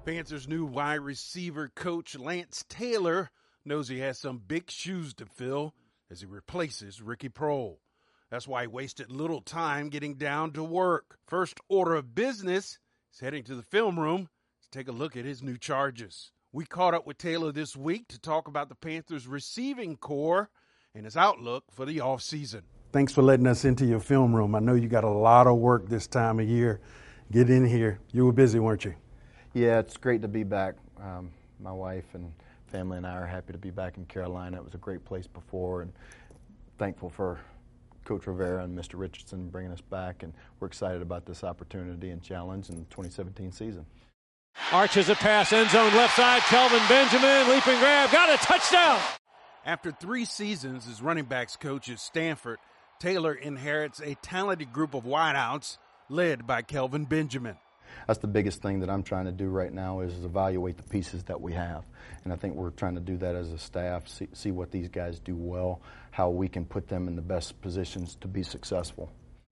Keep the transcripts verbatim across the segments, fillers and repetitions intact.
Panthers' new wide receiver coach, Lance Taylor, knows he has some big shoes to fill as he replaces Ricky Proehl. That's why he wasted little time getting down to work. First order of business is heading to the film room to take a look at his new charges. We caught up with Taylor this week to talk about the Panthers' receiving core and his outlook for the offseason. Thanks for letting us into your film room. I know you got a lot of work this time of year. Get in here. You were busy, weren't you? Yeah, it's great to be back. Um, my wife and family and I are happy to be back in Carolina. It was a great place before, and thankful for Coach Rivera and Mister Richardson bringing us back, and we're excited about this opportunity and challenge in the twenty seventeen season. Arches a pass, end zone left side, Kelvin Benjamin, leap and grab, got a touchdown! After three seasons as running backs coach at Stanford, Taylor inherits a talented group of wideouts led by Kelvin Benjamin. That's the biggest thing that I'm trying to do right now is evaluate the pieces that we have. And I think we're trying to do that as a staff, see, see what these guys do well, how we can put them in the best positions to be successful.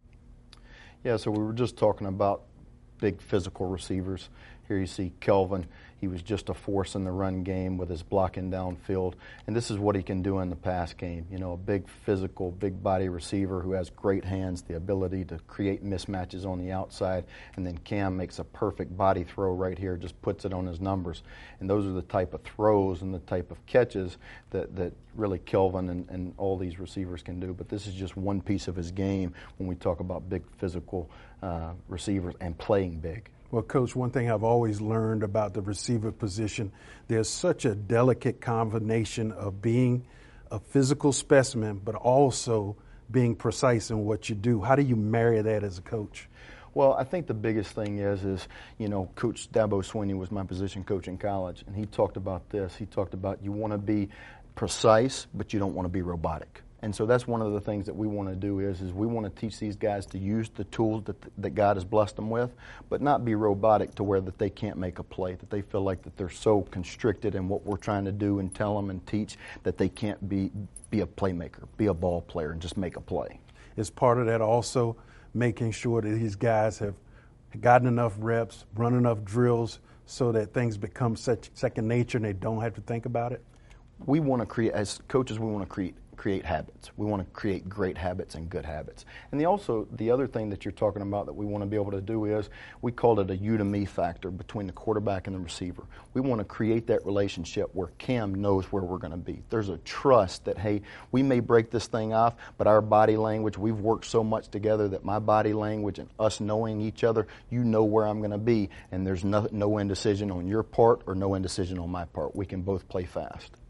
Yeah, so we were just talking about big physical receivers. Here you see Kelvin. He was just a force in the run game with his blocking downfield. And this is what he can do in the pass game. You know, a big physical, big body receiver who has great hands, the ability to create mismatches on the outside. And then Cam makes a perfect body throw right here, just puts it on his numbers. And those are the type of throws and the type of catches that, that really Kelvin and, and all these receivers can do. But this is just one piece of his game when we talk about big physical uh, receivers and playing big. Well, Coach, one thing I've always learned about the receiver position, there's such a delicate combination of being a physical specimen, but also being precise in what you do. How do you marry that as a coach? Well, I think the biggest thing is, is, you know, Coach Dabo Swinney was my position coach in college, and he talked about this. He talked about you want to be precise, but you don't want to be robotic. And so that's one of the things that we want to do is, is we want to teach these guys to use the tools that, that God has blessed them with, but not be robotic to where that they can't make a play, that they feel like that they're so constricted in what we're trying to do and tell them and teach that they can't be, be a playmaker, be a ball player, and just make a play. Is part of that also making sure that these guys have gotten enough reps, run enough drills so that things become such second nature and they don't have to think about it? We want to create, as coaches, we want to create create habits. We want to create great habits and good habits. And the also, the other thing that you're talking about that we want to be able to do is, we called it a you to me factor between the quarterback and the receiver. We want to create that relationship where Cam knows where we're going to be. There's a trust that, hey, we may break this thing off, but our body language, we've worked so much together that my body language and us knowing each other, you know where I'm going to be, and there's no, no indecision on your part or no indecision on my part. We can both play fast.